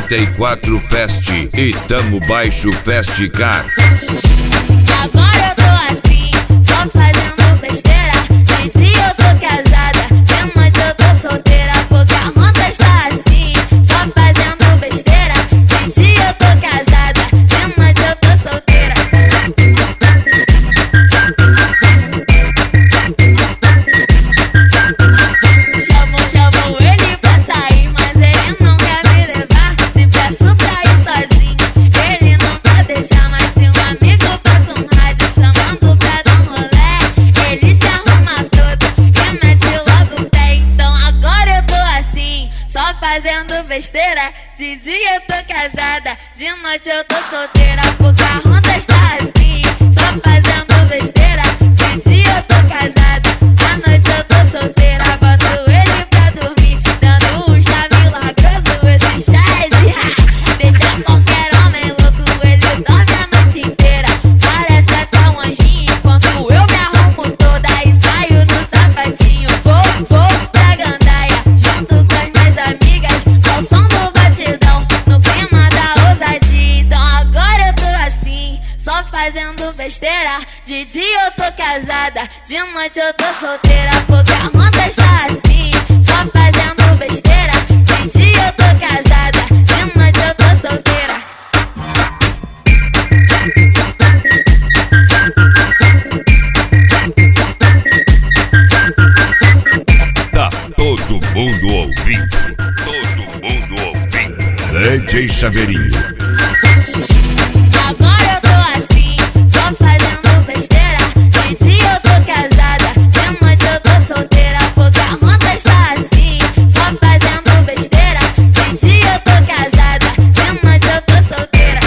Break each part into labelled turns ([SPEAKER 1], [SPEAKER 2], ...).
[SPEAKER 1] 94 Fest e Tamo Baixo Fest Car.
[SPEAKER 2] Agora eu tô assim, só fazendo besteira. De dia eu tô casada, de noite eu tô solteira. Pocahontas tá assim, só fazendo besteira. De dia eu tô casada, de noite eu tô solteira. Chamo ele pra sair, mas ele não quer me levar. Se peço pra ir sozinho, ele não quer deixar. Mas se um amigo passa um rádio chamando pra dar um rolê, ele se arruma todo e mete logo o pé. Então agora eu tô assim, só fazendo besteira. De dia eu tô casada, de noite eu tô solteira. Pocahontas tá assim, só fazendo besteira. De dia eu tô casada, à noite eu tô solteira. Boto ele pra dormir, dando um chá milagroso. Esse chá é de deixa qualquer homem louco. Ele dorme a noite inteira, parece até um anjinho. Quando eu me arrumo toda e saio no sapatinho, vou pra gandaia, junto com as minhas amigas, ao som do batidão, no clima da ousadia. Então agora eu tô assim, só fazendo besteira. De dia eu tô casada, de noite eu tô solteira. Pocahontas tá assim, só fazendo besteira. De dia eu tô casada, de noite eu tô solteira.
[SPEAKER 1] Tá todo mundo ouvindo, todo mundo ouvindo. DJ Chaveirinho.
[SPEAKER 2] Agora eu tô assim, só fazendo besteira. De dia eu tô casada, de noite eu tô solteira. Pocahontas tá assim, só fazendo besteira. De dia eu tô casada, de noite eu tô solteira.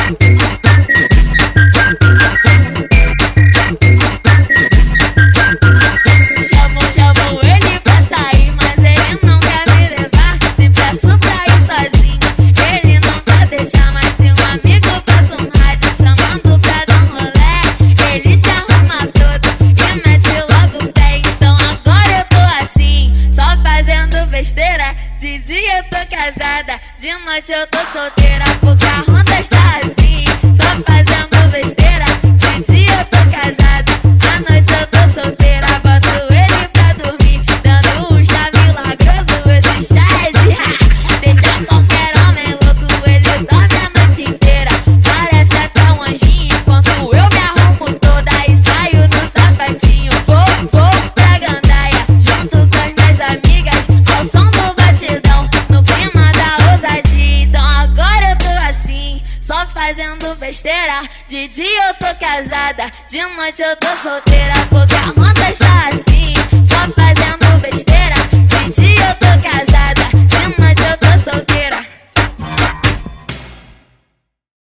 [SPEAKER 2] Chamo ele pra sair, mas ele não quer me levar. Se peço pra ir sozinho, ele não quer deixar. Mas se um amigo passa um rádio chamando pra dar um rolê, ele se arruma todo e mete logo o pé. Então agora eu tô assim, só fazendo besteira. De dia eu tô casada, de noite eu tô solteira. Pocahontas tá assim, só fazendo besteira. De dia eu tô casada, à noite eu tô solteira. Boto ele pra dormir, dando um chá milagroso. Esse chá é de deixa qualquer homem louco. Ele dorme a noite inteira, parece até um anjinho. Quando eu me arrumo toda e saio no sapatinho, vou pra gandaia, junto com as minhas amigas, ao som do batidão, no clima da ousadia. Então agora eu tô assim, só fazendo besteira. De dia eu tô casada, de noite eu tô solteira. Pocahontas tá assim,